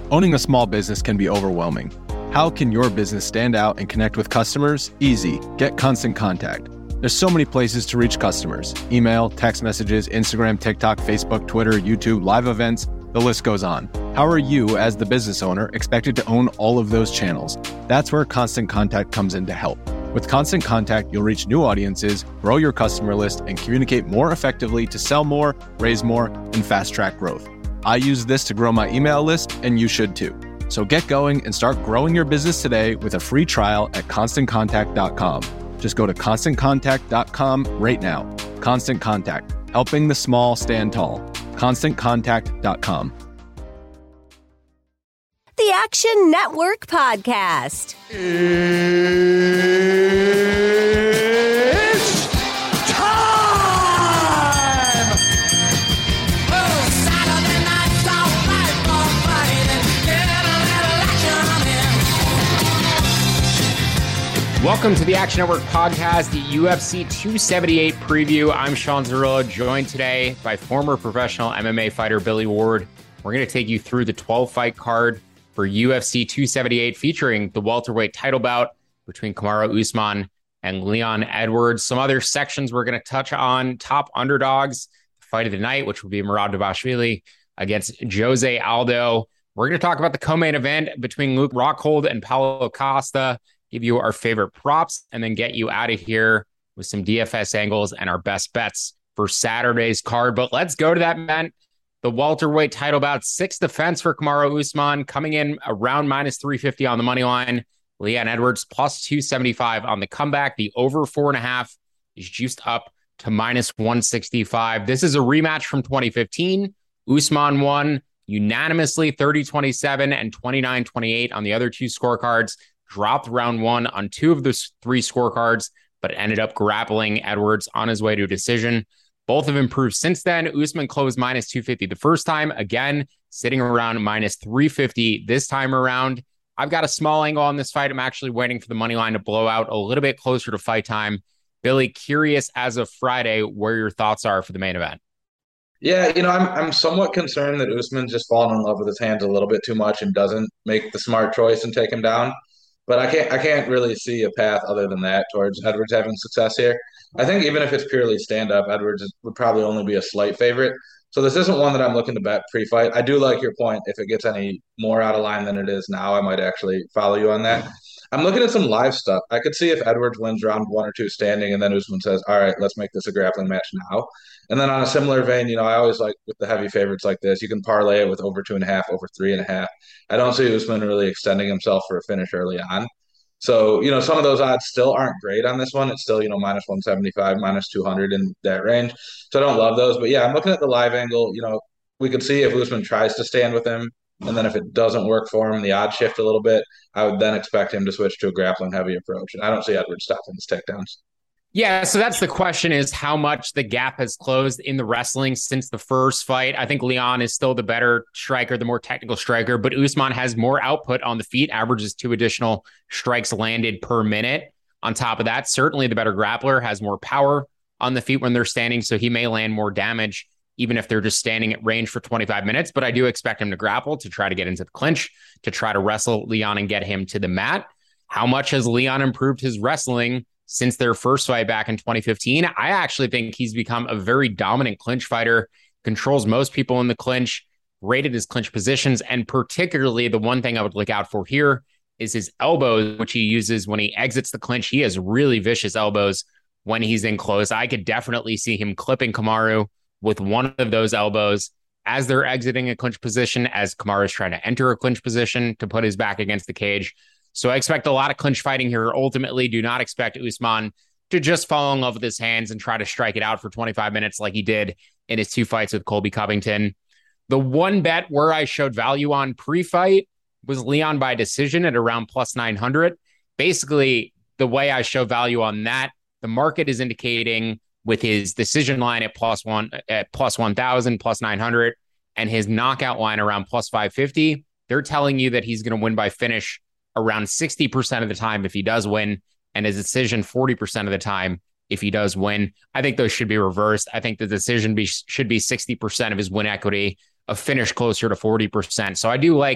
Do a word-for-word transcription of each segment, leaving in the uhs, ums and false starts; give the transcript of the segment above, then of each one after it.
Owning a small business can be overwhelming. How can your business stand out and connect with customers? Easy. Get Constant Contact. There's so many places to reach customers. Email, text messages, Instagram, TikTok, Facebook, Twitter, YouTube, live events, the list goes on. How are you, as the business owner, expected to own all of those channels? That's where Constant Contact comes in to help. With Constant Contact, you'll reach new audiences, grow your customer list, and communicate more effectively to sell more, raise more, and fast-track growth. I use this to grow my email list, and you should too. So get going and start growing your business today with a free trial at constant contact dot com. Just go to constant contact dot com right now. Constant Contact, helping the small stand tall. constant contact dot com. The Action Network Podcast. It's time! Oh, Saturday night's all right for fighting. Get a little action in. Welcome to the Action Network Podcast, the U F C two seventy-eight preview. I'm Sean Zerillo, joined today by former professional M M A fighter Billy Ward. We're going to take you through the twelve-fight card for U F C two seventy-eight, featuring the welterweight title bout between Kamaru Usman and Leon Edwards. Some other sections we're going to touch on: top underdogs, fight of the night, which will be Murad Dvalishvili against Jose Aldo. We're going to talk about the co-main event between Luke Rockhold and Paulo Costa, give you our favorite props, and then get you out of here with some D F S angles and our best bets for Saturday's card. But let's go to that event. The welterweight title bout, sixth defense for Kamaru Usman, coming in around minus three fifty on the money line. Leon Edwards plus two seventy-five on the comeback. The over four and a half is juiced up to minus one sixty-five. This is a rematch from twenty fifteen. Usman won unanimously thirty twenty-seven and twenty-nine twenty-eight on the other two scorecards. Dropped round one on two of the three scorecards, but ended up grappling Edwards on his way to a decision. Both have improved since then. Usman closed minus two fifty the first time. Again, sitting around minus three fifty this time around. I've got a small angle on this fight. I'm actually waiting for the money line to blow out a little bit closer to fight time. Billy, curious as of Friday where your thoughts are for the main event. Yeah, you know, I'm I'm somewhat concerned that Usman's just fallen in love with his hands a little bit too much and doesn't make the smart choice and take him down. But I can't I can't really see a path other than that towards Edwards having success here. I think even if it's purely stand-up, Edwards would probably only be a slight favorite. So this isn't one that I'm looking to bet pre-fight. I do like your point. If it gets any more out of line than it is now, I might actually follow you on that. I'm looking at some live stuff. I could see if Edwards wins round one or two standing, and then Usman says, all right, let's make this a grappling match now. And then on a similar vein, you know, I always like with the heavy favorites like this, you can parlay it with over two and a half, over three and a half. I don't see Usman really extending himself for a finish early on. So, you know, some of those odds still aren't great on this one. It's still, you know, minus one seventy-five, minus two hundred in that range. So I don't love those. But yeah, I'm looking at the live angle. You know, we could see if Usman tries to stand with him. And then if it doesn't work for him, the odds shift a little bit. I would then expect him to switch to a grappling heavy approach. And I don't see Edwards stopping his takedowns. Yeah, so that's the question, is how much the gap has closed in the wrestling since the first fight. I think Leon is still the better striker, the more technical striker, but Usman has more output on the feet, averages two additional strikes landed per minute. On top of that, certainly the better grappler has more power on the feet when they're standing, so he may land more damage even if they're just standing at range for twenty-five minutes. But I do expect him to grapple, to try to get into the clinch, to try to wrestle Leon and get him to the mat. How much has Leon improved his wrestling since their first fight back in twenty fifteen? I actually think he's become a very dominant clinch fighter, controls most people in the clinch, rated his clinch positions, and particularly the one thing I would look out for here is his elbows, which he uses when he exits the clinch. He has really vicious elbows when he's in close. I could definitely see him clipping Kamaru with one of those elbows as they're exiting a clinch position, as Kamaru is trying to enter a clinch position to put his back against the cage. So I expect a lot of clinch fighting here. Ultimately, do not expect Usman to just fall in love with his hands and try to strike it out for twenty-five minutes like he did in his two fights with Colby Covington. The one bet where I showed value on pre-fight was Leon by decision at around plus nine hundred. Basically, the way I show value on that, the market is indicating with his decision line at plus one, at plus one thousand, plus nine hundred, and his knockout line around plus five fifty, they're telling you that he's going to win by finish around sixty percent of the time if he does win, and his decision forty percent of the time if he does win. I think those should be reversed. I think the decision be, should be sixty percent of his win equity, a finish closer to forty percent. So I do like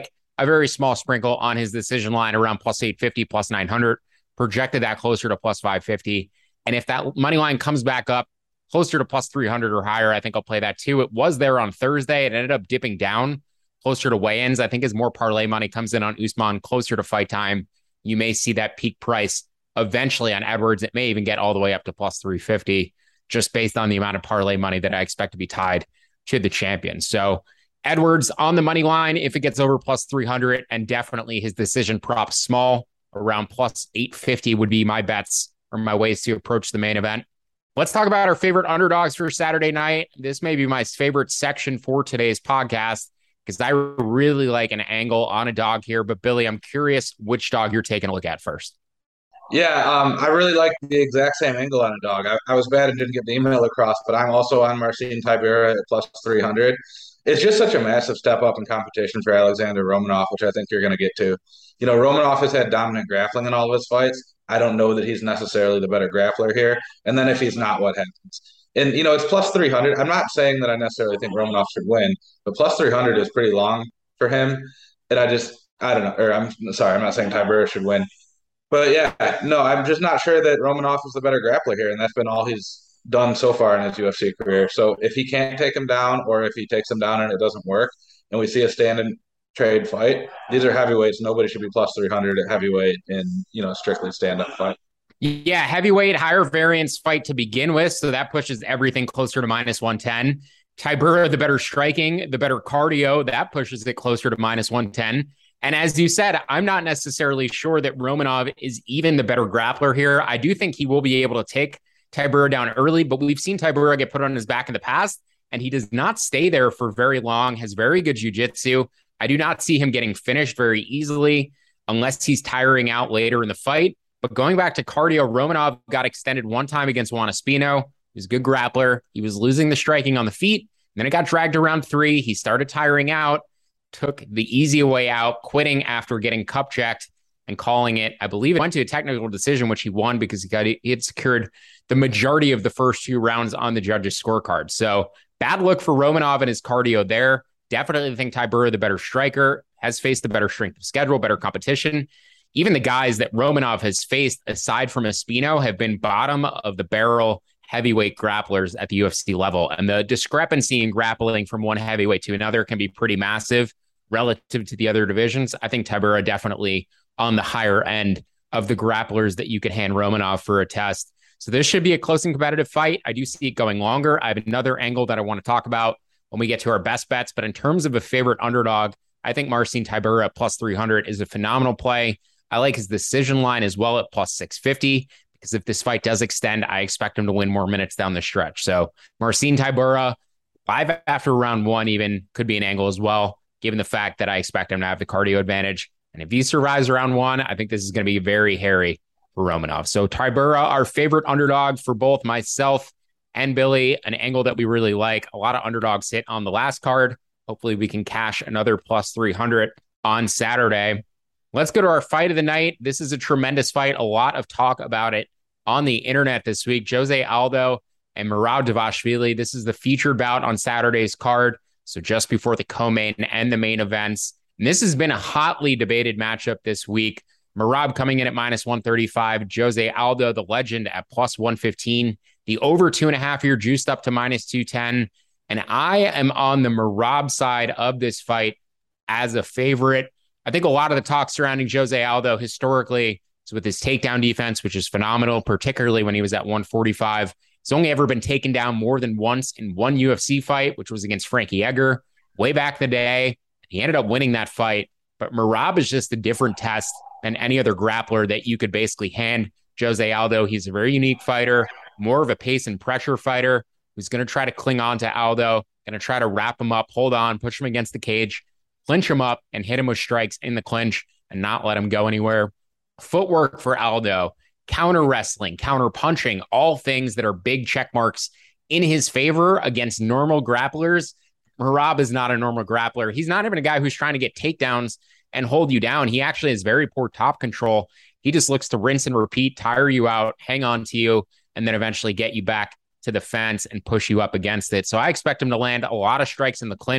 a very small sprinkle on his decision line around plus eight fifty, plus nine hundred, projected that closer to plus five fifty. And if that money line comes back up closer to plus three hundred or higher, I think I'll play that too. It was there on Thursday. It ended up dipping down closer to weigh-ins. I think as more parlay money comes in on Usman closer to fight time, you may see that peak price eventually on Edwards. It may even get all the way up to plus three fifty, just based on the amount of parlay money that I expect to be tied to the champion. So Edwards on the money line, if it gets over plus three hundred, and definitely his decision prop small around plus eight fifty would be my bets or my ways to approach the main event. Let's talk about our favorite underdogs for Saturday night. This may be my favorite section for today's podcast because I really like an angle on a dog here. But Billy, I'm curious which dog you're taking a look at first. Yeah, um, I really like the exact same angle on a dog. I, I was bad and didn't get the email across, but I'm also on Marcin Tybura at plus three hundred. It's just such a massive step up in competition for Alexander Romanov, which I think you're going to get to. You know, Romanov has had dominant grappling in all of his fights. I don't know that he's necessarily the better grappler here. And then if he's not, what happens? And, you know, it's plus three hundred. I'm not saying that I necessarily think Romanov should win, but plus three hundred is pretty long for him. And I just, I don't know. Or I'm sorry, I'm not saying Tybura should win. But yeah, no, I'm just not sure that Romanov is the better grappler here. And that's been all he's done so far in his U F C career. So if he can't take him down, or if he takes him down and it doesn't work, and we see a stand and trade fight, these are heavyweights. Nobody should be plus three hundred at heavyweight in, you know, strictly stand-up fight. Yeah, heavyweight, higher variance fight to begin with. So that pushes everything closer to minus one ten. Tybura, the better striking, the better cardio, that pushes it closer to minus one ten. And as you said, I'm not necessarily sure that Romanov is even the better grappler here. I do think he will be able to take Tybura down early, but we've seen Tybura get put on his back in the past, and he does not stay there for very long, has very good jiu-jitsu. I do not see him getting finished very easily unless he's tiring out later in the fight. But going back to cardio, Romanov got extended one time against Juan Espino. He was a good grappler. He was losing the striking on the feet. Then it got dragged around three. He started tiring out, took the easy way out, quitting after getting cup checked and calling it. I believe it went to a technical decision, which he won because he got he had secured the majority of the first two rounds on the judges' scorecard. So bad look for Romanov and his cardio there. Definitely think Tybura, the better striker, has faced the better strength of schedule, better competition. Even the guys that Romanov has faced, aside from Espino, have been bottom of the barrel heavyweight grapplers at the U F C level. And the discrepancy in grappling from one heavyweight to another can be pretty massive relative to the other divisions. I think Tybura definitely on the higher end of the grapplers that you could hand Romanov for a test. So this should be a close and competitive fight. I do see it going longer. I have another angle that I want to talk about when we get to our best bets. But in terms of a favorite underdog, I think Marcin Tybura at plus three hundred is a phenomenal play. I like his decision line as well at plus six fifty, because if this fight does extend, I expect him to win more minutes down the stretch. So Marcin Tybura, five after round one even, could be an angle as well, given the fact that I expect him to have the cardio advantage. And if he survives round one, I think this is going to be very hairy for Romanov. So Tybura, our favorite underdog for both myself and Billy, an angle that we really like. A lot of underdogs hit on the last card. Hopefully we can cash another plus three hundred on Saturday. Let's go to our fight of the night. This is a tremendous fight. A lot of talk about it on the internet this week. Jose Aldo and Merab Dvalishvili. This is the featured bout on Saturday's card. So just before the co-main and the main events. And this has been a hotly debated matchup this week. Merab coming in at minus one thirty-five. Jose Aldo, the legend, at plus one fifteen. The over two and a half year juiced up to minus two ten. And I am on the Merab side of this fight as a favorite. I think a lot of the talk surrounding Jose Aldo historically is with his takedown defense, which is phenomenal, particularly when he was at one forty-five. He's only ever been taken down more than once in one U F C fight, which was against Frankie Edgar way back in the day. He ended up winning that fight. But Merab is just a different test than any other grappler that you could basically hand Jose Aldo. He's a very unique fighter, more of a pace and pressure fighter who's going to try to cling on to Aldo, going to try to wrap him up, hold on, push him against the cage, clinch him up, and hit him with strikes in the clinch and not let him go anywhere. Footwork for Aldo, counter wrestling, counter punching, all things that are big check marks in his favor against normal grapplers. Merab is not a normal grappler. He's not even a guy who's trying to get takedowns and hold you down. He actually has very poor top control. He just looks to rinse and repeat, tire you out, hang on to you, and then eventually get you back to the fence and push you up against it. So I expect him to land a lot of strikes in the clinch,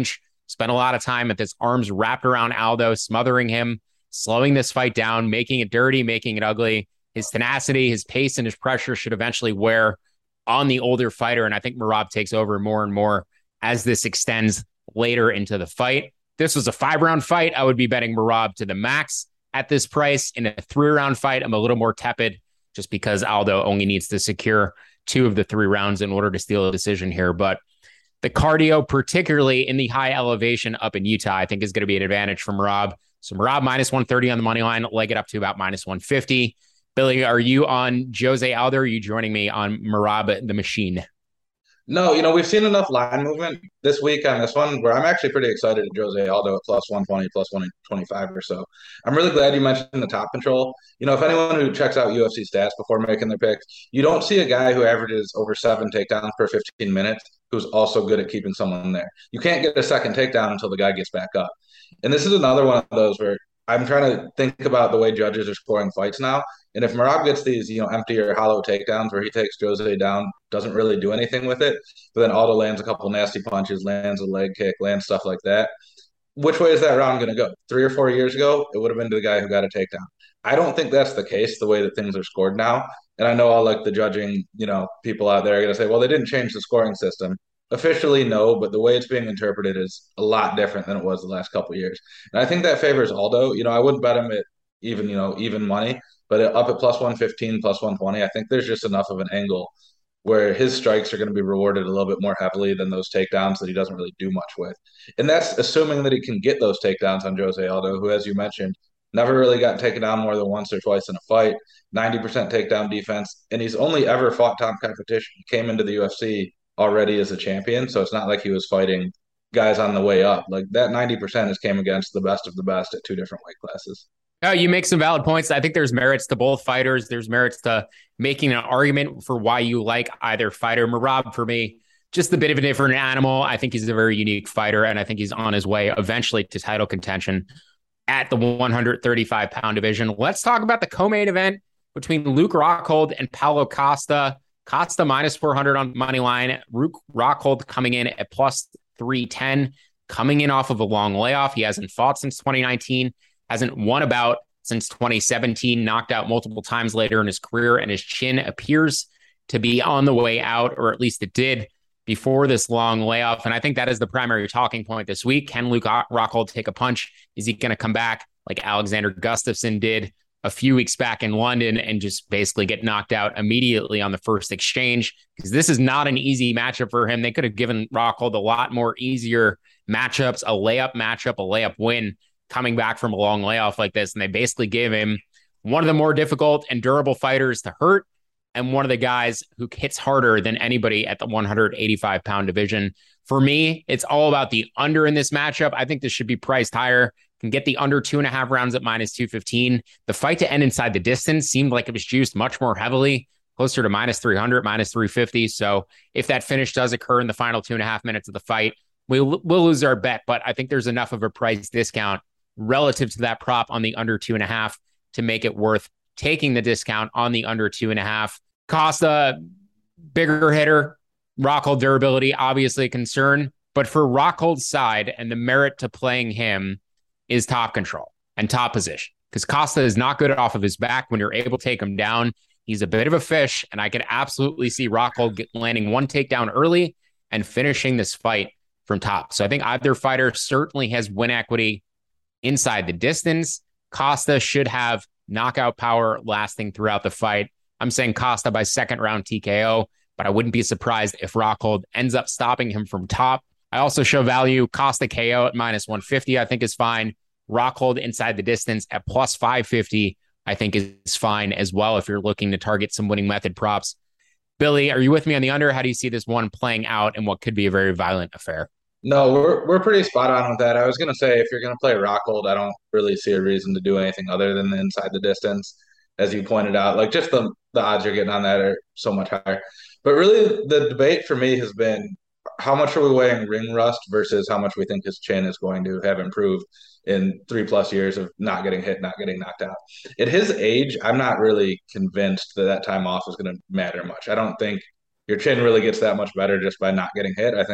spent a lot of time with his arms wrapped around Aldo, smothering him, slowing this fight down, making it dirty, making it ugly. His tenacity, his pace, and his pressure should eventually wear on the older fighter. And I think Merab takes over more and more as this extends later into the fight. This was a five-round fight. I would be betting Merab to the max at this price. In a three-round fight, I'm a little more tepid just because Aldo only needs to secure two of the three rounds in order to steal a decision here. But the cardio, particularly in the high elevation up in Utah, I think is going to be an advantage for Merab. So Merab minus one thirty on the money line, leg it up to about minus one fifty. Billy, are you on Jose Aldo? Or are you joining me on Merab the Machine? No, you know, we've seen enough line movement this week on this one where I'm actually pretty excited at Jose Aldo at plus one twenty, plus one twenty-five or so. I'm really glad you mentioned the top control. You know, if anyone who checks out U F C stats before making their picks, you don't see a guy who averages over seven takedowns per fifteen minutes who's also good at keeping someone there. You can't get a second takedown until the guy gets back up. And this is another one of those where I'm trying to think about the way judges are scoring fights now. And if Merab gets these, you know, empty or hollow takedowns where he takes Jose down, doesn't really do anything with it, but then Aldo lands a couple nasty punches, lands a leg kick, lands stuff like that. Which way is that round going to go? Three or four years ago, it would have been to the guy who got a takedown. I don't think that's the case the way that things are scored now. And I know all like the judging, you know, people out there are going to say, well, they didn't change the scoring system. Officially, no, but the way it's being interpreted is a lot different than it was the last couple of years. And I think that favors Aldo. You know, I wouldn't bet him at even, you know, even money, but up at plus one fifteen, plus one twenty, I think there's just enough of an angle where his strikes are going to be rewarded a little bit more heavily than those takedowns that he doesn't really do much with. And that's assuming that he can get those takedowns on Jose Aldo, who, as you mentioned, never really got taken down more than once or twice in a fight, ninety percent takedown defense, and he's only ever fought top competition. He came into the U F C already as a champion, so it's not like he was fighting guys on the way up. Like that ninety percent has came against the best of the best at two different weight classes. Oh, you make some valid points. I think there's merits to both fighters. There's merits to making an argument for why you like either fighter. Merab, for me, just a bit of a different animal. I think he's a very unique fighter, and I think he's on his way eventually to title contention at the one thirty-five pound division. Let's talk about the co-main event between Luke Rockhold and Paulo Costa. Costa minus four hundred on money line. Luke Rockhold coming in at plus three ten, coming in off of a long layoff. He hasn't fought since twenty nineteen. Hasn't won a bout since twenty seventeen, knocked out multiple times later in his career, and his chin appears to be on the way out, or at least it did before this long layoff. And I think that is the primary talking point this week. Can Luke Rockhold take a punch? Is he going to come back like Alexander Gustafsson did a few weeks back in London and just basically get knocked out immediately on the first exchange? Because this is not an easy matchup for him. They could have given Rockhold a lot more easier matchups, a layup matchup, a layup win, coming back from a long layoff like this. And they basically gave him one of the more difficult and durable fighters to hurt, and one of the guys who hits harder than anybody at the one eighty-five pound division. For me, it's all about the under in this matchup. I think this should be priced higher. Can get the under two and a half rounds at minus two fifteen. The fight to end inside the distance seemed like it was juiced much more heavily, closer to minus three hundred, minus three fifty. So if that finish does occur in the final two and a half minutes of the fight, we'll, we'll lose our bet. But I think there's enough of a price discount relative to that prop on the under two and a half to make it worth taking the discount on the under two and a half. Costa, bigger hitter, Rockhold durability, obviously a concern, but for Rockhold's side and the merit to playing him is top control and top position, because Costa is not good off of his back when you're able to take him down. He's a bit of a fish, and I could absolutely see Rockhold get, landing one takedown early and finishing this fight from top. So I think either fighter certainly has win equity inside the distance. Costa should have knockout power lasting throughout the fight. I'm saying Costa by second round T K O, but I wouldn't be surprised if Rockhold ends up stopping him from top. I also show value. Costa K O at minus one fifty, I think is fine. Rockhold inside the distance at plus five fifty, I think is fine as well if you're looking to target some winning method props. Billy, are you with me on the under? How do you see this one playing out in what could be a very violent affair? No, we're we're pretty spot on with that. I was gonna say if you're gonna play Rockhold, I don't really see a reason to do anything other than the inside the distance, as you pointed out. Like just the the odds you're getting on that are so much higher. But really, the debate for me has been how much are we weighing ring rust versus how much we think his chin is going to have improved in three plus years of not getting hit, not getting knocked out. At his age, I'm not really convinced that that time off is going to matter much. I don't think your chin really gets that much better just by not getting hit. I think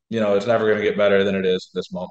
you know, it's never going to get better than it is at this moment.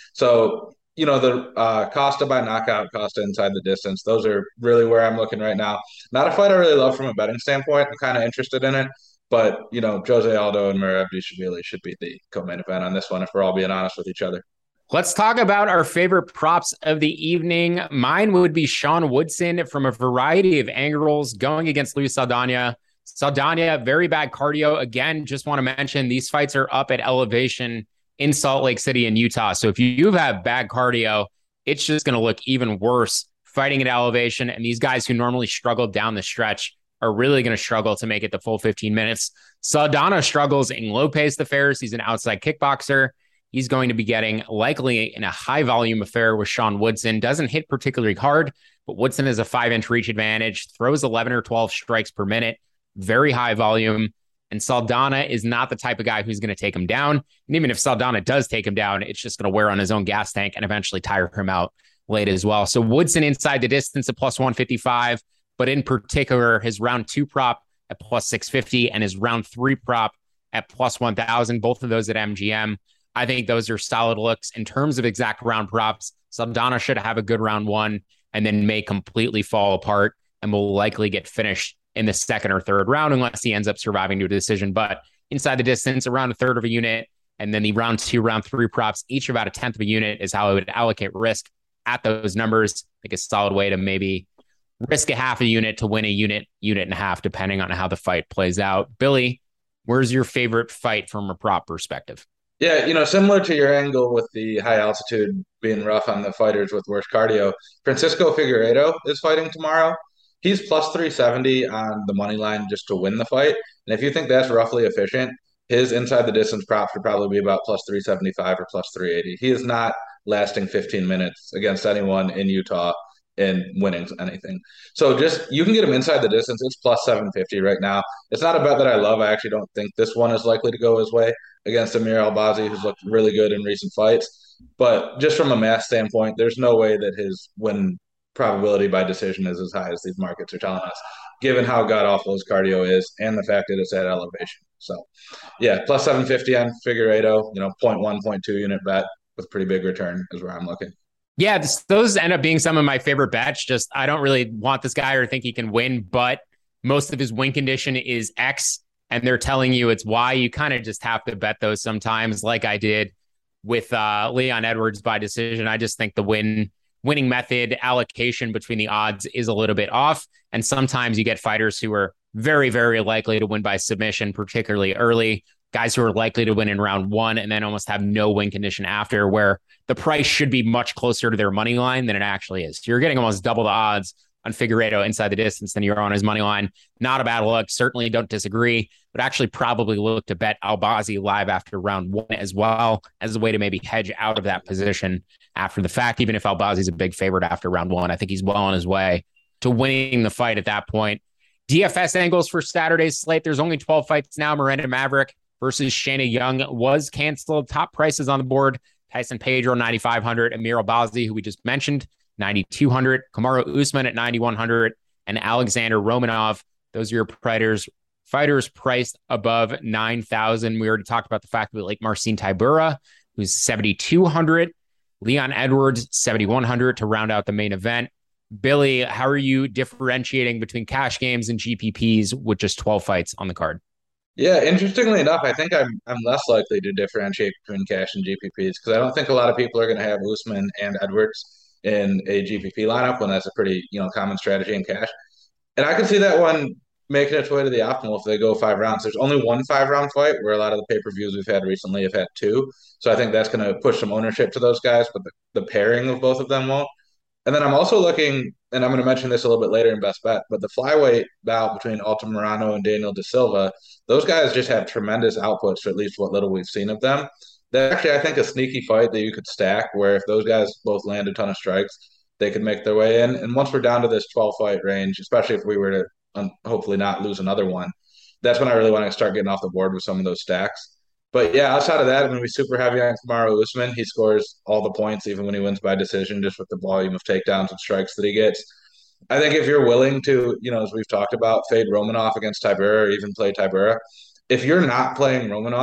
So, you know, the uh, Costa by knockout, Costa inside the distance, those are really where I'm looking right now. Not a fight I really love from a betting standpoint. I'm kind of interested in it. But, you know, Jose Aldo and Merab Dvalishvili should be the co-main event on this one if we're all being honest with each other. Let's talk about our favorite props of the evening. Mine would be Sean Woodson from a variety of angles going against Luis Saldana. Saldana, very bad cardio. Again, just want to mention these fights are up at elevation in Salt Lake City in Utah. So if you have bad cardio, it's just going to look even worse fighting at elevation. And these guys who normally struggle down the stretch are really going to struggle to make it the full fifteen minutes. Saldana struggles in low-paced affairs. He's an outside kickboxer. He's going to be getting likely in a high volume affair with Sean Woodson. Doesn't hit particularly hard, but Woodson has a five inch reach advantage, throws eleven or twelve strikes per minute, very high volume. And Saldana is not the type of guy who's going to take him down. And even if Saldana does take him down, it's just going to wear on his own gas tank and eventually tire him out late as well. So Woodson inside the distance at plus one fifty-five, but in particular, his round two prop at plus six fifty and his round three prop at plus one thousand, both of those at M G M. I think those are solid looks in terms of exact round props. Saldana should have a good round one and then may completely fall apart and will likely get finished in the second or third round unless he ends up surviving to a decision. But inside the distance, around a third of a unit, and then the round two, round three props, each about a tenth of a unit is how I would allocate risk at those numbers. I think a solid way to maybe risk a half a unit to win a unit, unit and a half, depending on how the fight plays out. Billy, where's your favorite fight from a prop perspective? Yeah, you know, similar to your angle with the high altitude being rough on the fighters with worse cardio, Francisco Figueiredo is fighting tomorrow. He's plus three seventy on the money line just to win the fight. And if you think that's roughly efficient, his inside the distance prop should probably be about plus three seventy-five or plus three eighty. He is not lasting fifteen minutes against anyone in Utah and winning anything. So just you can get him inside the distance. It's plus seven fifty right now. It's not a bet that I love. I actually don't think this one is likely to go his way against Amir Albazi, who's looked really good in recent fights. But just from a math standpoint, there's no way that his win probability by decision is as high as these markets are telling us, given how god awful his cardio is and the fact that it's at elevation. So, yeah, plus seven fifty on Figueiredo, you know, zero point one, zero point two unit bet with pretty big return is where I'm looking. Yeah, this, those end up being some of my favorite bets. Just I don't really want this guy or think he can win, but most of his win condition is X, and they're telling you it's Y. You kind of just have to bet those sometimes, like I did with uh, Leon Edwards by decision. I just think the win winning method allocation between the odds is a little bit off, and sometimes you get fighters who are very, very likely to win by submission, particularly early. Guys who are likely to win in round one and then almost have no win condition after, where the price should be much closer to their money line than it actually is. You're getting almost double the odds on Figueiredo inside the distance than you're on his money line. Not a bad look. Certainly don't disagree, but actually probably look to bet Albazi live after round one as well as a way to maybe hedge out of that position after the fact. Even if Albazi's a big favorite after round one, I think he's well on his way to winning the fight at that point. D F S angles for Saturday's slate. There's only twelve fights now. Miranda Maverick versus Shayna Young was canceled. Top prices on the board. Tyson Pedro, ninety-five hundred. Amir Albazi, who we just mentioned, ninety-two hundred. Kamaru Usman at ninety-one hundred. And Alexander Romanov. Those are your fighters, fighters priced above nine thousand. We already talked about the fact that like Marcin Tybura, who's seventy-two hundred. Leon Edwards, seventy-one hundred to round out the main event. Billy, how are you differentiating between cash games and G P Ps with just twelve fights on the card? Yeah, interestingly enough, I think I'm I'm less likely to differentiate between cash and G P Ps because I don't think a lot of people are going to have Usman and Edwards in a G P P lineup when that's a pretty, you know, common strategy in cash. And I can see that one making its way to the optimal if they go five rounds. There's only one five round fight where a lot of the pay-per-views we've had recently have had two. So I think that's going to push some ownership to those guys, but the, the pairing of both of them won't. And then I'm also looking, and I'm going to mention this a little bit later in Best Bet, but the flyweight bout between Altamirano and Daniel Da Silva, those guys just have tremendous outputs for at least what little we've seen of them. They're actually, I think, a sneaky fight that you could stack where if those guys both land a ton of strikes, they could make their way in. And once we're down to this twelve fight range, especially if we were to um, hopefully not lose another one, that's when I really want to start getting off the board with some of those stacks. But yeah, outside of that, I'm going to be super heavy on Kamaru Usman. He scores all the points, even when he wins by decision, just with the volume of takedowns and strikes that he gets. I think if you're willing to, you know, as we've talked about, fade Romanov against Tybura or even play Tybura, if you're not playing Romanov,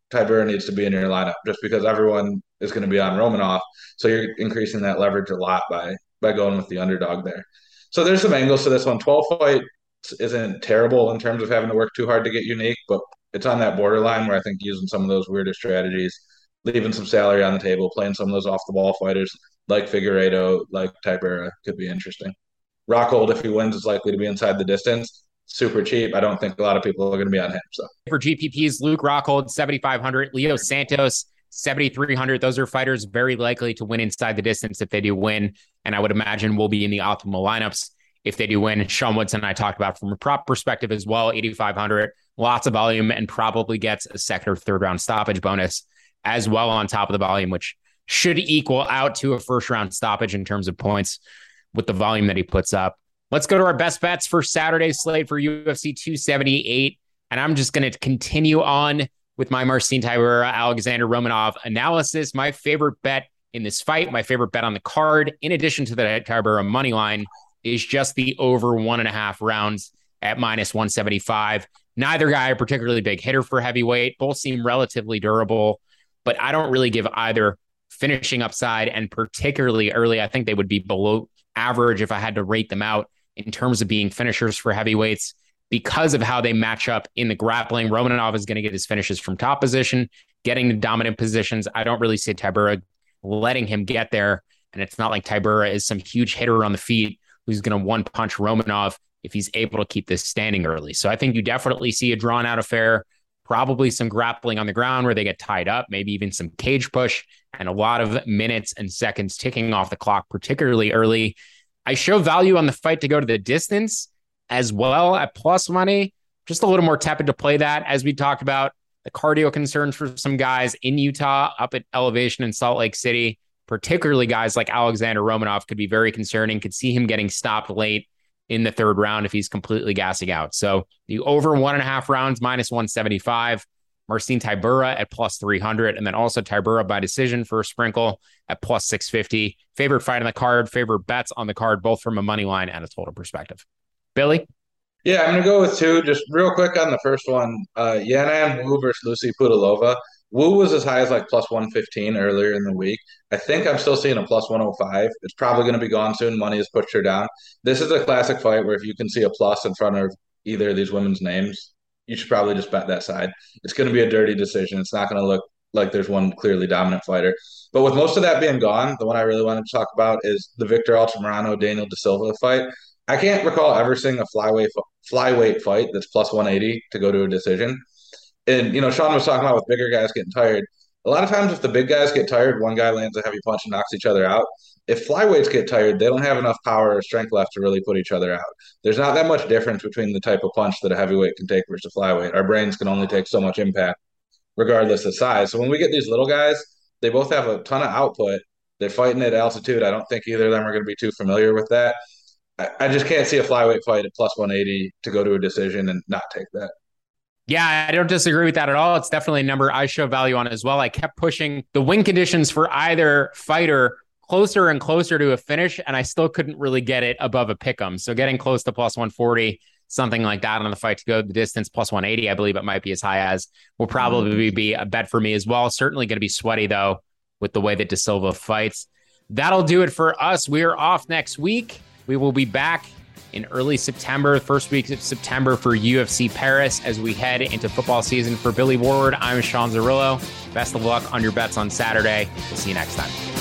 Tybura needs to be in your lineup just because everyone is going to be on Romanov. So you're increasing that leverage a lot by by going with the underdog there. So there's some angles to this one. twelve fight isn't terrible in terms of having to work too hard to get unique, but it's on that borderline where I think using some of those weirder strategies, leaving some salary on the table, playing some of those off the ball fighters like Figueiredo, like Tybura could be interesting. Rockhold, if he wins, is likely to be inside the distance. Super cheap. I don't think a lot of people are going to be on him. So for G P Ps, Luke Rockhold, seventy-five hundred, Leo Santos, seventy-three hundred. Those are fighters very likely to win inside the distance if they do win. And I would imagine will be in the optimal lineups if they do win. Sean Woodson, I talked about from a prop perspective as well, eighty-five hundred, lots of volume and probably gets a second or third round stoppage bonus as well on top of the volume, which should equal out to a first round stoppage in terms of points with the volume that he puts up. Let's go to our best bets for Saturday's slate for U F C two seventy-eight. And I'm just going to continue on with my Marcin Tybura, Alexander Romanov analysis. My favorite bet in this fight, my favorite bet on the card, in addition to the Tybura money line, is just the over one and a half rounds at minus one seventy-five. Neither guy a particularly big hitter for heavyweight. Both seem relatively durable, but I don't really give either finishing upside, and particularly early, I think they would be below average if I had to rate them out in terms of being finishers for heavyweights because of how they match up in the grappling. Romanov is going to get his finishes from top position, getting the dominant positions. I don't really see Tybura letting him get there. And it's not like Tybura is some huge hitter on the feet who's going to one punch Romanov if he's able to keep this standing early. So I think you definitely see a drawn out affair, probably some grappling on the ground where they get tied up, maybe even some cage push, and a lot of minutes and seconds ticking off the clock, particularly early. I show value on the fight to go to the distance as well at plus money. Just a little more tepid to play that. As we talked about, the cardio concerns for some guys in Utah up at elevation in Salt Lake City, particularly guys like Alexander Romanov, could be very concerning. Could see him getting stopped late in the third round if he's completely gassing out. So the over one and a half rounds, minus one seventy-five. Marcin Tybura at plus three hundred, and then also Tybura by decision for a sprinkle at plus six fifty. Favorite fight on the card, favorite bets on the card, both from a money line and a total perspective. Billy? Yeah, I'm going to go with two. Just real quick on the first one, uh, Yanan Wu versus Lucy Pudilova. Wu was as high as like plus one fifteen earlier in the week. I think I'm still seeing a plus one oh five. It's probably going to be gone soon. Money has pushed her down. This is a classic fight where if you can see a plus in front of either of these women's names, you should probably just bet that side. It's going to be a dirty decision. It's not going to look like there's one clearly dominant fighter. But with most of that being gone, the one I really wanted to talk about is the Victor Altamirano Daniel De Silva fight. I can't recall ever seeing a flyweight flyweight fight that's plus one eighty to go to a decision. And, you know, Sean was talking about with bigger guys getting tired. A lot of times if the big guys get tired, one guy lands a heavy punch and knocks each other out. If flyweights get tired, they don't have enough power or strength left to really put each other out. There's not that much difference between the type of punch that a heavyweight can take versus a flyweight. Our brains can only take so much impact regardless of size. So when we get these little guys, they both have a ton of output. They're fighting at altitude. I don't think either of them are going to be too familiar with that. I, I just can't see a flyweight fight at plus one eighty to go to a decision and not take that. Yeah, I don't disagree with that at all. It's definitely a number I show value on as well. I kept pushing the win conditions for either fighter closer and closer to a finish, and I still couldn't really get it above a pick'em. So getting close to plus one forty, something like that on the fight to go the distance, plus one eighty, I believe it might be as high as, will probably be a bet for me as well. Certainly going to be sweaty, though, with the way that De Silva fights. That'll do it for us. We are off next week. We will be back in early September, first week of September for U F C Paris as we head into football season. For Billy Ward, I'm Sean Zerillo. Best of luck on your bets on Saturday. We'll see you next time.